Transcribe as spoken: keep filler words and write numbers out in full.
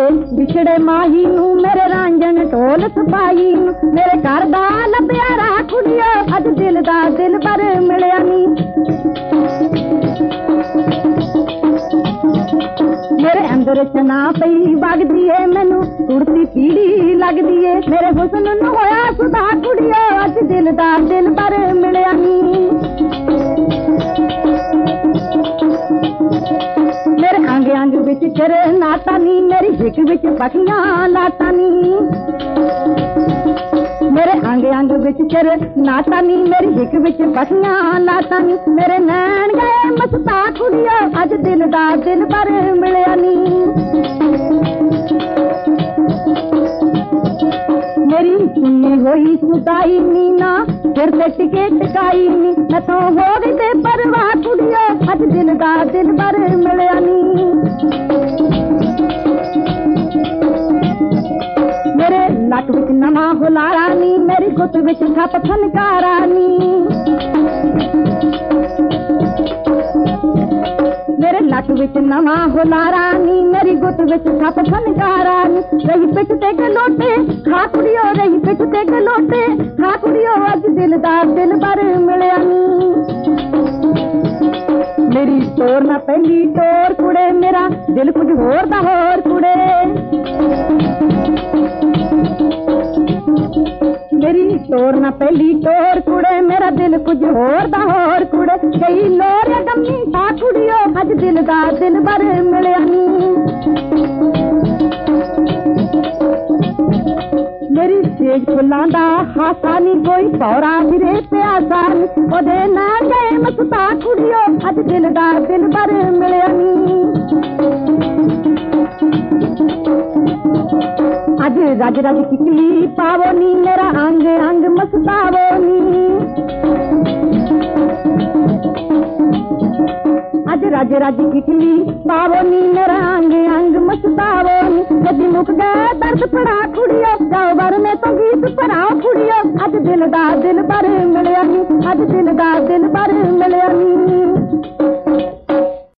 बिछड़े माही नू मेरे रांझन ढोल सपाई नू मेरे घर दा लप्यारा कुड़ियो अज दिल दा दिल पर मिलिया नी मेरे अंदर चना पई वगदी है मैनू उड़ती पीड़ी लगदी है मेरे हुस्न नू होया सुधा कुड़ियो अज दिल दा दिल पर मिलिया नी मेरे अंग अंग विच चिर नाटा नी मेरी हिक विच पखियां लाटा नी मेरे अंग अंग विच चिर नाटा नी मेरी हिक विच पखियां लाटा नी मेरे नैन गए मस्ता कुड़ियो अज दिल दा दिल पर मिलिया नी मेरी सुनी होई सुदाई नी ना फिर ते टिके टिकाई नी मैं तो हो गई ते परवाह कुड़ियो अज दिल दा दिल पर मिलिया नी मेरे लक विच नवा हुलारा नी मेरी गुत विच छप फनकारा नी मेरे लक विच नवा हुलारा नी मेरी गुत विच छप फनकारा नी रही पिट ते गलोटे खा कुड़ियो रही पिट ते गलोटे खा कुड़ियो अज दिल दा दिल पर मिलिया नी मेरी टोर ना पहली टोर कुड़े मेरा दिल कुछ होर दा होर कुड़े मेरी टोर ना पहली टोर कुड़े मेरा दिल कुछ होर दा होर कुड़े कई लोर गम्मी सा कुड़ियो अज दिल दा दिल पर मिलिया नी मेरी तेज फुल्लां दा हासा नी कोई पौरा फिरे प्यासा नी ओदे नाल गए मस्ता कुड़ियो अज दिल दा दिल पर मिलिया नी अज रज रज किकली पावो नी मेरा अंग अंग मस्तावो नी अज रज रज किकली पावो नी मेरा अंग अंग मस्तावो नी कदी मुक गए दर्द पड़ा कुड़ियो जाओ वरने तो गीत पढ़ाओ कुड़ियो अज दिल दा दिल पर मिलिया नी अज दिल दा दिल पर मिलिया नी।